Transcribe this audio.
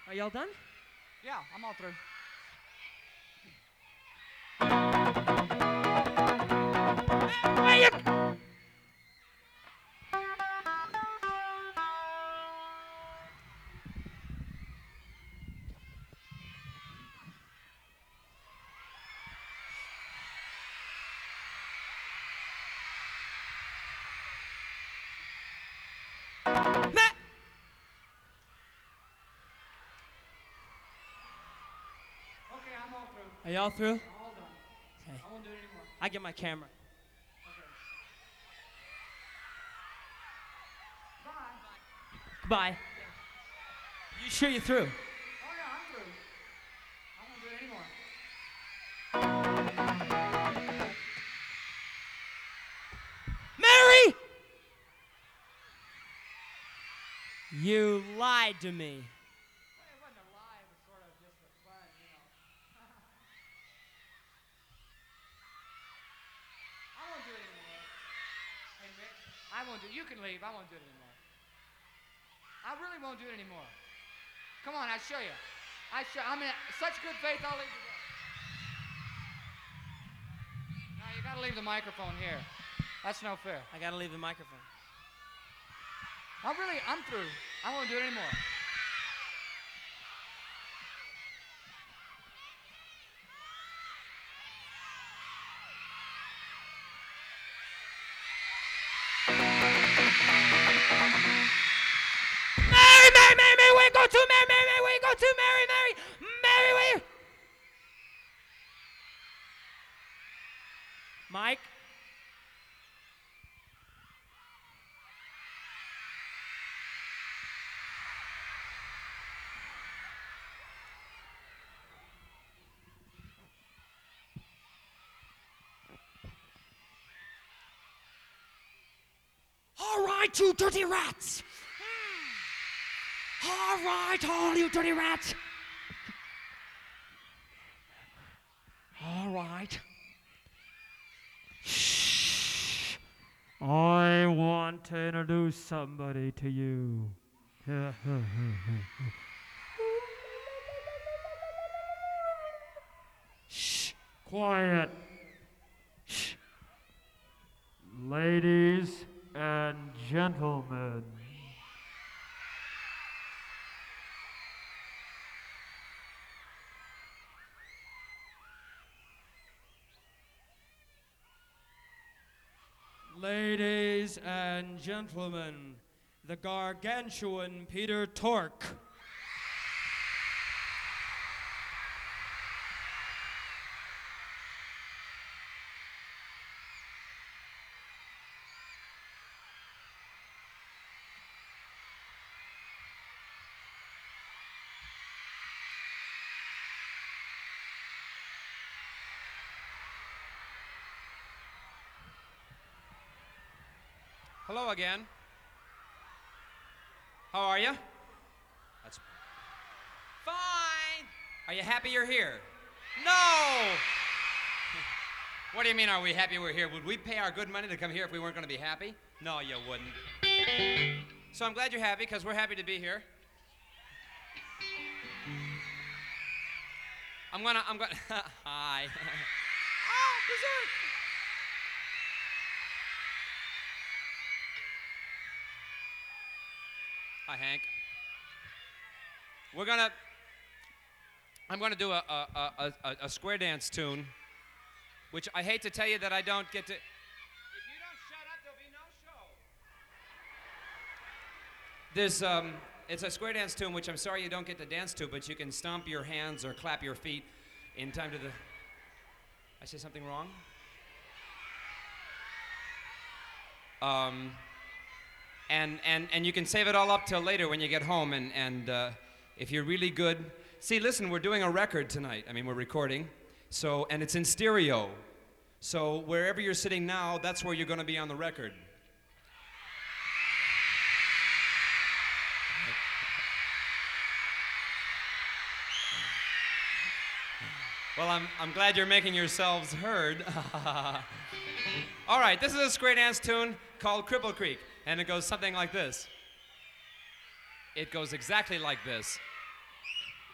Are y'all done? Yeah, I'm all through. Okay, I'm all through. Are y'all through? I'm all done. Okay. I won't do it anymore. I get my camera. Bye. Goodbye. You sure you're through? Oh yeah, I'm through. I won't do it anymore. Mary! You lied to me. Well, it wasn't a lie. It was sort of just for fun, you know. I won't do it anymore. Hey, Rick, I won't do it. You can leave. I won't do it anymore. I really won't do it anymore. Come on, I'll show you. I'm in such good faith, I'll leave you there. No, you gotta leave the microphone here. That's no fair. I gotta leave the microphone. I'm through. I won't do it anymore. Mary, where you go to? Mary, where you go to? Mary, where you? Mike? All right, you dirty rats! All right, all you dirty rats! All right. Shh. I want to introduce somebody to you. Shh. Quiet. Shh. Ladies and gentlemen. Ladies and gentlemen, the gargantuan Peter Tork. Hello again. How are you? That's fine. Are you happy you're here? No. What do you mean, are we happy we're here? Would we pay our good money to come here if we weren't going to be happy? No, you wouldn't. So I'm glad you're happy, because we're happy to be here. I'm gonna, hi. Oh, dessert. Hi, Hank. I'm gonna do a square dance tune, which I hate to tell you that I don't get to. If you don't shut up, there'll be no show. It's a square dance tune, which I'm sorry you don't get to dance to, but you can stomp your hands or clap your feet in time to the. I say something wrong? And you can save it all up till later when you get home, and if you're really good. See, listen, we're doing a record tonight. I mean, we're recording, and it's in stereo. So wherever you're sitting now, that's where you're going to be on the record. Well, I'm glad you're making yourselves heard. All right, this is a square dance tune called Cripple Creek, and it goes something like this. It goes exactly like this.